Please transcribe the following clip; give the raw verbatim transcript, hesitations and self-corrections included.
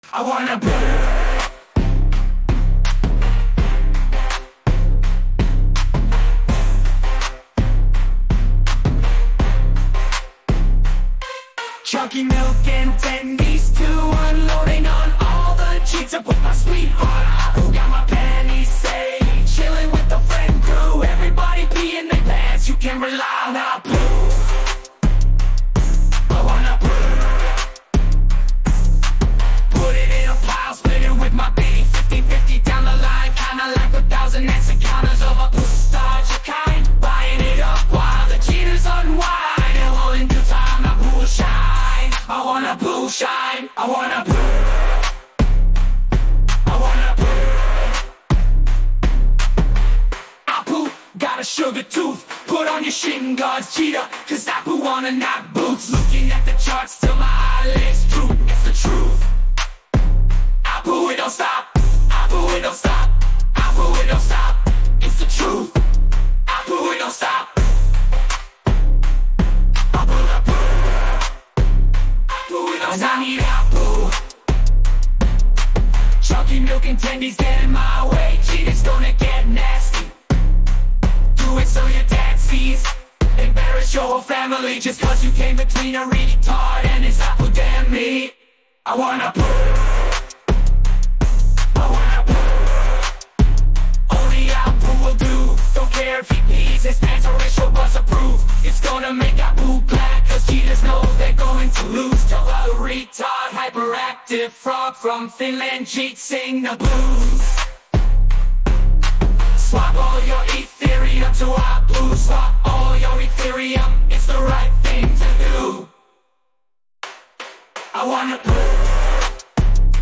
I wanna burn. Chunky milk and tendies too, unloading on all the cheats. I put my sweetheart Apu, got my panties safe, chilling with the friend crew. Everybody pee in their pants, you can rely on Apu. I wanna put it in a pile, split it with my baby, fifty fifty down the line, kinda like a thousand X encounters of a nostalgia kind. Buying it up while the cheaters unwind, and all in due time Apu will shine. I wanna blue shine, I wanna burn, I wanna burn. Apu got a sugar tooth, put on your shin guards, cheetah, cause Apu wanna knock boots. Looking at the charts till my eyelids droop, it's the truth. Apu, it don't stop, Apu, it don't stop, Apu, it don't stop, it's the truth. Apu, it don't stop. Cause I need Apu. Chunky milk and tendies get in my way, cheaters gonna get nasty. Do it so your dad sees, embarrass your whole family just cause you came between a retard and his Apu. Damn me, I wanna burn, I wanna burn. Only Apu will do, don't care if he pees his pants or racial bus approved. It's gonna make Apu glad cause cheaters know they're going to lose. Tell a retard, hyperactive frog from Finland cheats, sing the blues. Swap all your Ethereum to Apu, swap all your Ethereum, it's the right thing to do. I wanna burn.